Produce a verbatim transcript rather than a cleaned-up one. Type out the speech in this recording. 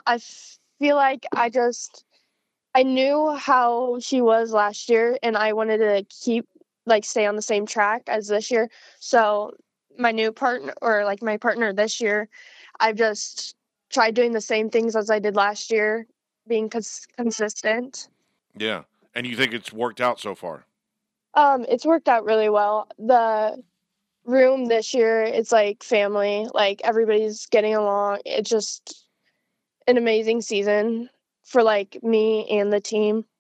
I feel like I just I knew how she was last year, and I wanted to keep like stay on the same track as this year. So my new partner, or like my partner this year, I've just tried doing the same things as I did last year, being cons- consistent. Yeah. And you think it's worked out so far? Um, it's worked out really well. The room this year, it's like family, like everybody's getting along. It's just an amazing season for like me and the team.